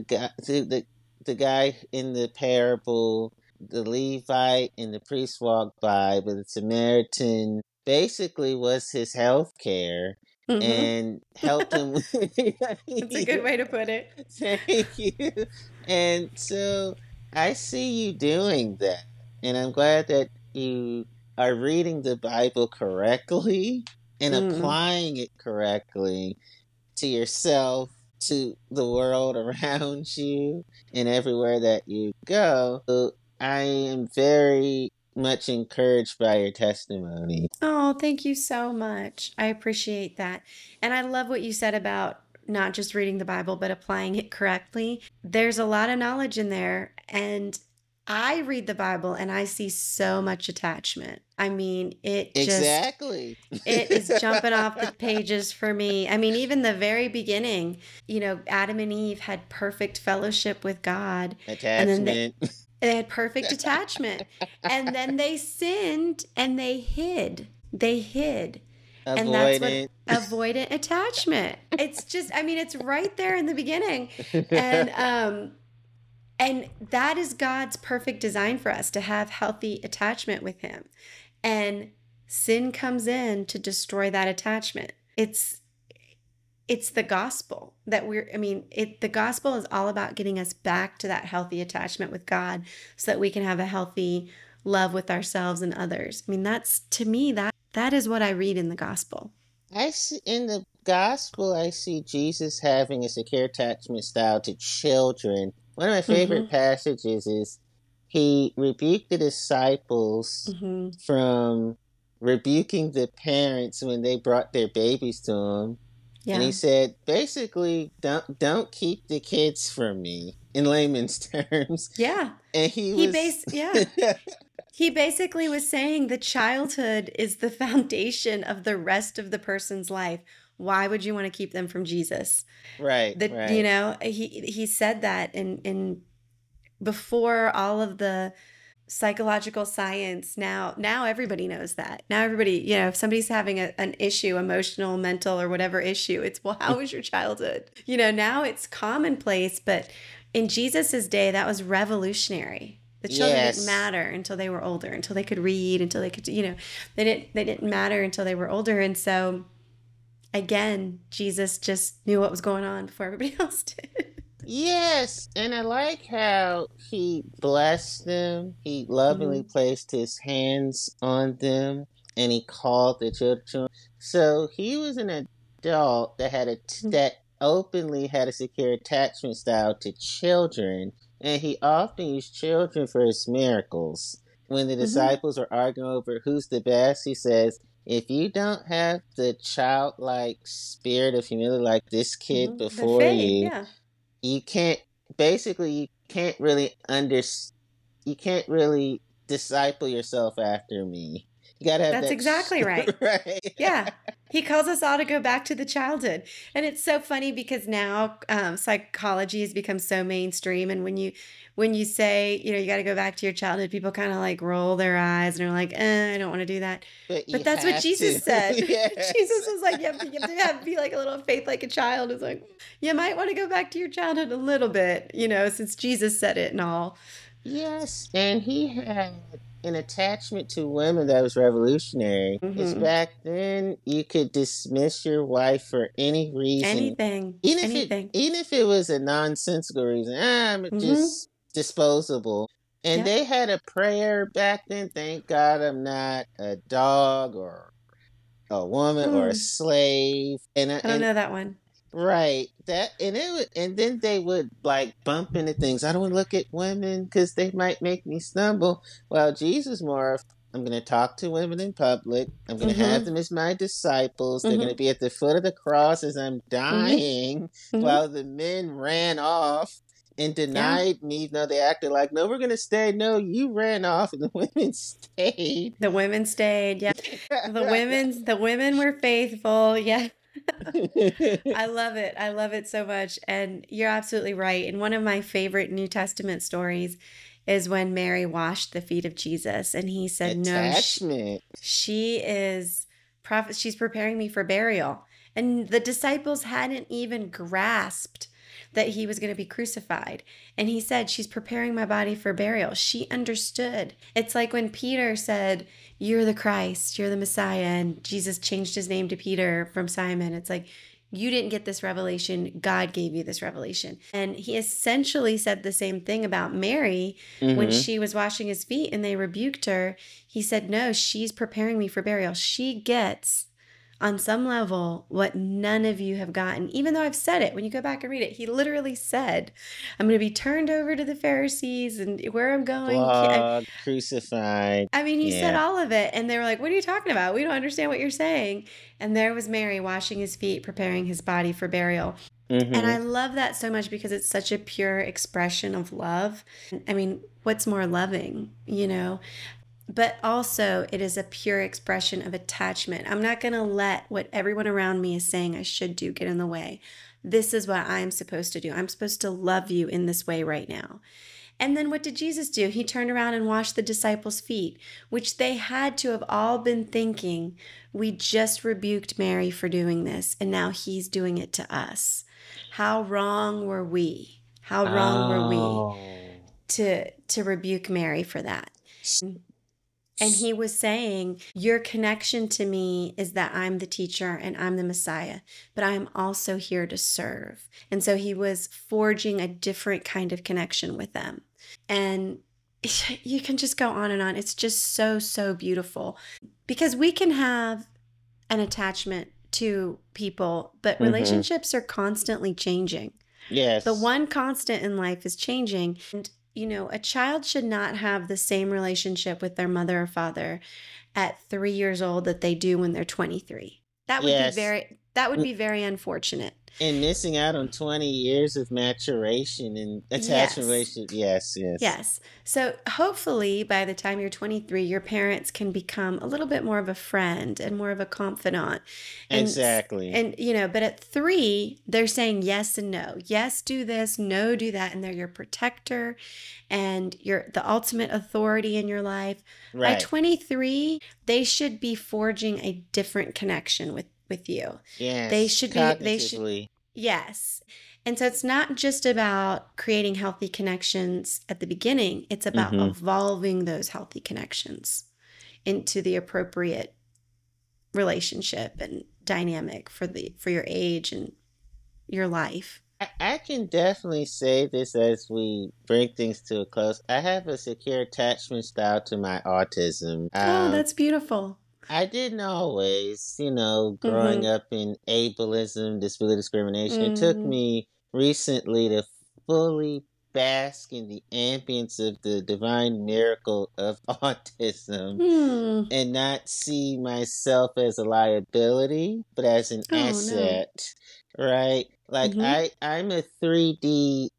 the guy in the parable, the Levite and the priest walked by, but the Samaritan basically was his health care Mm-hmm. and helped him with That's a good way to put it. Thank you. And so I see you doing that. And I'm glad that you are reading the Bible correctly and Mm. applying it correctly to yourself, to the world around you, and everywhere that you go. So I am very much encouraged by your testimony. Oh, thank you so much. I appreciate that. And I love what you said about not just reading the Bible, but applying it correctly. There's a lot of knowledge in there. And I read the Bible and I see so much attachment. I mean, Exactly. it is jumping off the pages for me. I mean, even the very beginning, Adam and Eve had perfect fellowship with God. And then Attachment. they had perfect attachment. And then they sinned and they hid. They hid. And that's what Avoidant. avoidant attachment. It's just, I mean, it's right there in the beginning. And that is God's perfect design for us to have healthy attachment with him. And sin comes in to destroy that attachment. It's the gospel the gospel is all about getting us back to that healthy attachment with God so that we can have a healthy love with ourselves and others. I mean, that's, to me, that is what I read in the gospel. I see in the gospel, I see Jesus having a secure attachment style to children. One of my favorite Mm-hmm. passages is he rebuked the disciples Mm-hmm. from rebuking the parents when they brought their babies to him. And he Yeah. said, basically, don't keep the kids from me, in layman's terms. Yeah. And Yeah. He basically was saying the childhood is the foundation of the rest of the person's life. Why would you want to keep them from Jesus? Right, right. He said that in before all of the psychological science. Now everybody knows that. Now everybody, if somebody's having an issue, emotional, mental, or whatever issue, it's, well, how was your childhood? Now it's commonplace, but in Jesus's day, that was revolutionary. The children didn't Yes. matter until they were older, until they could read, until they could, they didn't matter until they were older. And so again, Jesus just knew what was going on before everybody else did. Yes, and I like how he blessed them. He lovingly Mm-hmm. placed his hands on them, and he called the children. So he was an adult that that openly had a secure attachment style to children, and he often used children for his miracles. When the Mm-hmm. disciples are arguing over who's the best, he says, "If you don't have the childlike spirit of humility like this kid Mm-hmm. The before faith, you, yeah. you can't you can't really you can't really disciple yourself after me. You gotta have That's that exactly right. right. Yeah. He calls us all to go back to the childhood. And it's so funny because now psychology has become so mainstream. And when you say, you got to go back to your childhood, people kind of like roll their eyes and are like, I don't want to do that. But you But that's what have Jesus to. said. Yes. Jesus was like, you have to be like a little faith like a child. It's like, you might want to go back to your childhood a little bit, since Jesus said it and all. Yes, and he had an attachment to women that was revolutionary. Because Hmm. back then, you could dismiss your wife for any reason, Anything, anything. even if it was a nonsensical reason. I'm Hmm. just disposable. And Yep. they had a prayer back then. Thank God I'm not a dog or a woman or a Hmm. slave. I don't know that one. Right. That and it would, and then they would like bump into things. I don't want to look at women because they might make me stumble. Well, Jesus more of I'm going to talk to women in public. I'm going to have Hmm. them as my disciples. They're going to Hmm. be at the foot of the cross as I'm Hmm. dying. Hmm. While the men ran off and Yeah. denied me. You know, they acted like, "No, we're going to stay." No, you ran off, and the women stayed. The women stayed. Yeah. The women were faithful. Yeah. I love it. I love it so much. And you're absolutely right. And one of my favorite New Testament stories is when Mary washed the feet of Jesus and he said, "No, Attachment. she is she's preparing me for burial." And the disciples hadn't even grasped that he was going to be crucified. And he said, "She's preparing my body for burial." She understood. It's like when Peter said, "You're the Christ, you're the Messiah," and Jesus changed his name to Peter from Simon. It's like, you didn't get this revelation. God gave you this revelation. And he essentially said the same thing about Mary when Hmm. she was washing his feet and they rebuked her. He said, "No, she's preparing me for burial. She gets, on some level, what none of you have gotten." Even though I've said it, when you go back and read it, he literally said, "I'm going to be turned over to the Pharisees and where I'm going." Flogged, crucified. I mean, he said Yeah. all of it. And they were like, "What are you talking about? We don't understand what you're saying." And there was Mary washing his feet, preparing his body for burial. And I Hmm. love that so much because it's such a pure expression of love. I mean, what's more loving, you know? But also, it is a pure expression of attachment. I'm not going to let what everyone around me is saying I should do get in the way. This is what I'm supposed to do. I'm supposed to love you in this way right now. And then what did Jesus do? He turned around and washed the disciples' feet, which they had to have all been thinking, "We just rebuked Mary for doing this, and now he's doing it to us. How wrong were we? How wrong were we Oh. to rebuke Mary for that?" And he was saying, "Your connection to me is that I'm the teacher and I'm the Messiah, but I'm also here to serve." And so he was forging a different kind of connection with them. And you can just go on and on. It's just so, so beautiful because we can have an attachment to people, but Hmm. relationships are constantly changing. The Yes. one constant in life is changing. And, a child should not have the same relationship with their mother or father at 3 years old that they do when they're 23. Yes. That would be very unfortunate. And missing out on 20 years of maturation and attachment Yes. relationship. Yes, yes. Yes. So hopefully by the time you're 23, your parents can become a little bit more of a friend and more of a confidant. And Exactly. but at 3, they're saying yes and no. Yes, do this, no, do that, and they're your protector and you're the ultimate authority in your life. By Right. 23, they should be forging a different connection with you. Yes. They should Cognitively. Yes. And so it's not just about creating healthy connections at the beginning, it's about Hmm. evolving those healthy connections into the appropriate relationship and dynamic for your age and your life. I can definitely say this as we bring things to a close. I have a secure attachment style to my autism. Oh, that's beautiful. I didn't always, growing Mhm. up in ableism, disability discrimination. It took Mhm. me recently to fully bask in the ambience of the divine miracle of autism Hmm. and not see myself as a liability, but as an Oh no. asset, right? Like Mhm. I'm a 3D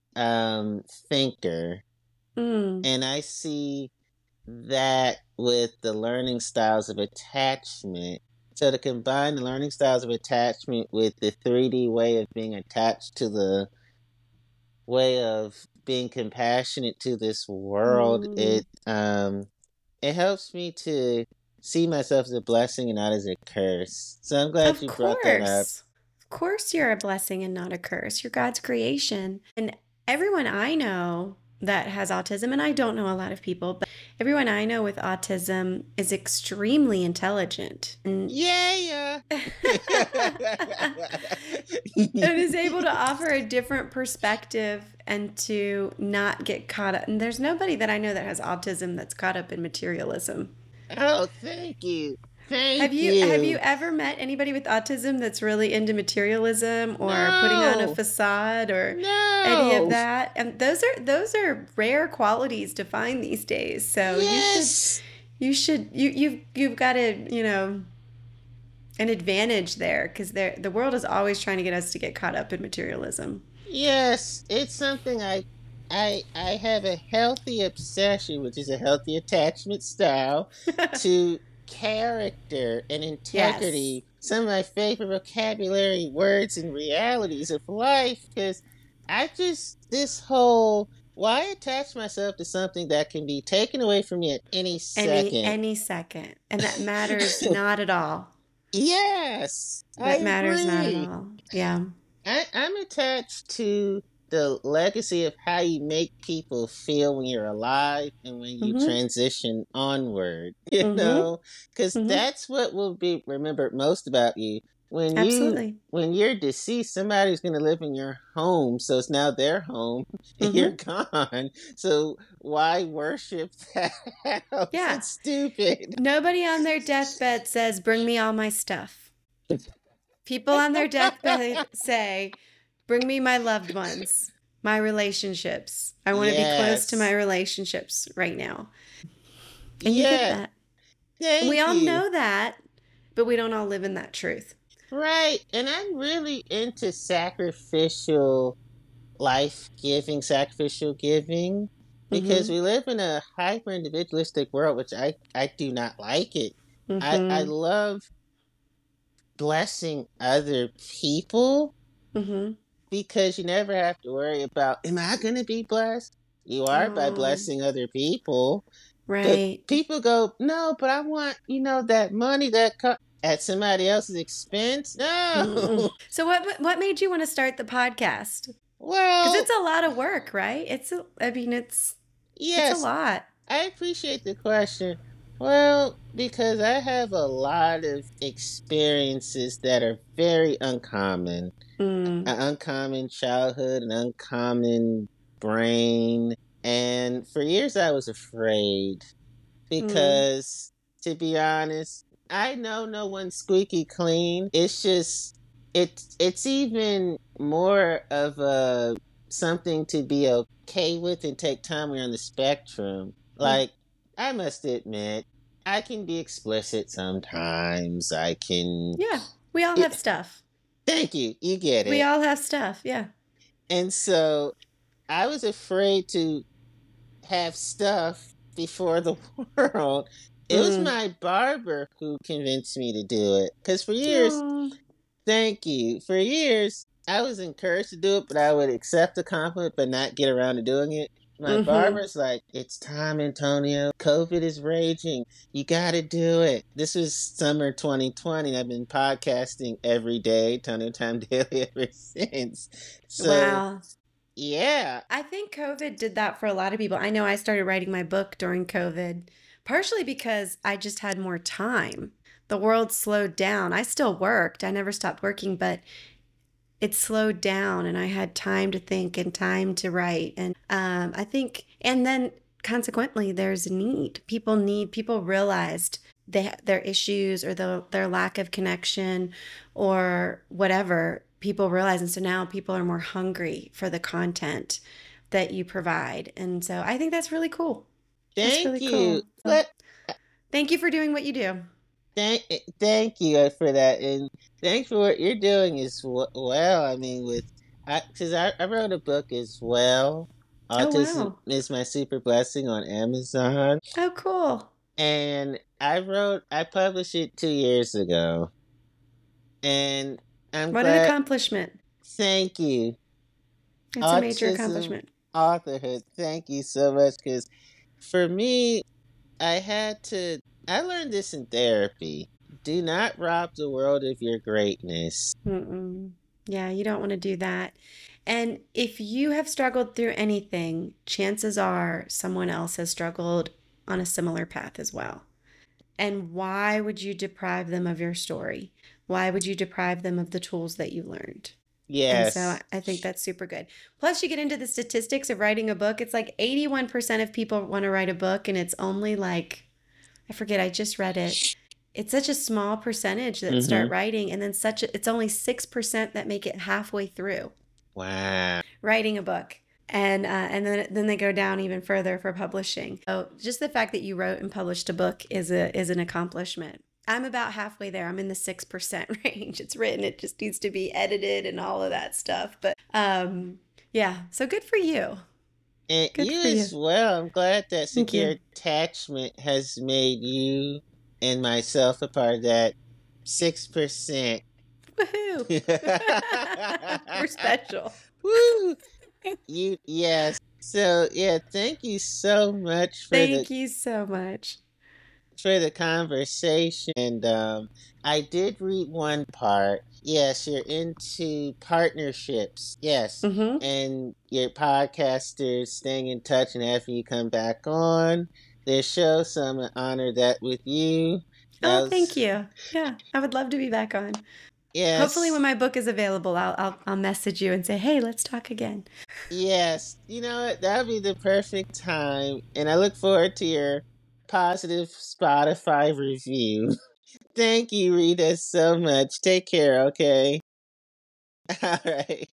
thinker, Mm. and I see that with the learning styles of attachment. So to combine the learning styles of attachment with the 3D way of being attached to the way of being compassionate to this world, Mm. it helps me to see myself as a blessing and not as a curse. So I'm glad Of you brought that up. course. Of course, you're a blessing and not a curse. You're God's creation. And everyone I know that has autism, and I don't know a lot of people, but everyone I know with autism is extremely intelligent and Yeah. and is able to offer a different perspective and to not get caught up. And there's nobody that I know that has autism that's caught up in materialism. Oh, thank you. Have Thank you you. ever met anybody with autism that's really into materialism or putting on a No. facade or any of No. that? And those are rare qualities to find these days. So Yes. you've got an advantage there because the world is always trying to get us to get caught up in materialism. Yes. It's something I have a healthy obsession, which is a healthy attachment style, to character and Yes. integrity. Some of my favorite vocabulary words and realities of life, because this whole, why attach myself to something that can be taken away from me at any second? Any second. And that matters not at all. Yes, I That matters not at agree. all. Yeah. I'm attached to the legacy of how you make people feel when you're alive and when you Mm-hmm. transition onward, Mm-hmm. because Mm-hmm. that's what will be remembered most about you. Absolutely. When you're deceased, somebody's going to live in your home, so it's now their home, and you're Mm-hmm. gone. So why worship that house? Yeah. It's stupid. Nobody on their deathbed says, "Bring me all my stuff." People on their deathbed say, "Bring me my loved ones, my relationships. I want to be close to my Yes. relationships right now." And you get Yeah. that. We Thank all you. know that, but we don't all live in that truth. Right. And I'm really into sacrificial life giving, sacrificial giving, because Mm-hmm. we live in a hyper individualistic world, which I do not like it. I Mm-hmm. love blessing other people Mm-hmm. because you never have to worry about, am I going to be blessed? You are by Oh, blessing other people. But right. people go, no, but I want, that money at somebody else's expense. Mm-mm. No. So what made you want to start the podcast? Because it's Well, a lot of work, right? I mean, it's a yes, lot. I appreciate the question. Well, because I have a lot of experiences that are very uncommon. Mm, An uncommon childhood, an uncommon brain. And for years I was afraid mm, because, to be honest, I know no one's squeaky clean. It's just, it's even more of a something to be okay with and take time when you're on the spectrum. mm. Like, I must admit, I can be explicit sometimes. I can. Yeah, we all have It, stuff. thank you. You get We it. all have stuff. Yeah. And so I was afraid to have stuff before the world. It was Mm. my barber who convinced me to do it. Because for years, Oh. thank you, for years, I was encouraged to do it, but I would accept the compliment but not get around to doing it. My Mm-hmm. barber's like, it's time, Antonio. COVID is raging. You got to do it. This was summer 2020. I've been podcasting every day, Antonio Time Daily, ever since. So, Wow. yeah. I think COVID did that for a lot of people. I know I started writing my book during COVID, partially because I just had more time. The world slowed down. I still worked. I never stopped working, but it slowed down and I had time to think and time to write. And I think, and then consequently, there's a need. People realized their issues or their lack of connection or whatever. People realize. And so now people are more hungry for the content that you provide. And so I think that's really cool. That's Thank really you. cool. So But thank you for doing what you do. thank you for that, and thanks for what you're doing as well. I mean, because I wrote a book as well. Oh, Autism wow. is my super blessing on Amazon, Oh, cool. and I published it 2 years ago, and I'm What an glad. accomplishment. Thank you, It's a major autism accomplishment. authorhood. Thank you so much, because for me, I learned this in therapy. Do not rob the world of your greatness. Mm-mm. Yeah, you don't want to do that. And if you have struggled through anything, chances are someone else has struggled on a similar path as well. And why would you deprive them of your story? Why would you deprive them of the tools that you learned? And so Yes. I think that's super good. Plus, you get into the statistics of writing a book. It's like 81% of people want to write a book, and it's only like, I forget, I just read it. It's such a small percentage that Mm-hmm. start writing, and then it's only 6% that make it halfway through Wow. writing a book. And then they go down even further for publishing. So just the fact that you wrote and published a book is an accomplishment. I'm about halfway there. I'm in the 6% range. It's written. It just needs to be edited and all of that stuff. But yeah. So good for you. And Good you for you. as well. I'm glad that Thank secure you. attachment has made you and myself a part of that 6%. Woohoo! We're special. Woo! Yes. So yeah, thank you so much Thank you so much. for the conversation. And I did read one part. Yes, you're into partnerships. Yes. Mm-hmm. And your podcasters staying in touch and having you come back on their show. So I'm going to honor that with you. That Oh, thank was, you. Yeah, I would love to be back on. Hopefully, when yes. my book is available, I'll message you and say, "Hey, let's talk again." Yes. You know what? That would be the perfect time. And I look forward to your positive Spotify review. Thank you, Rita, so much. Take care, okay? All right.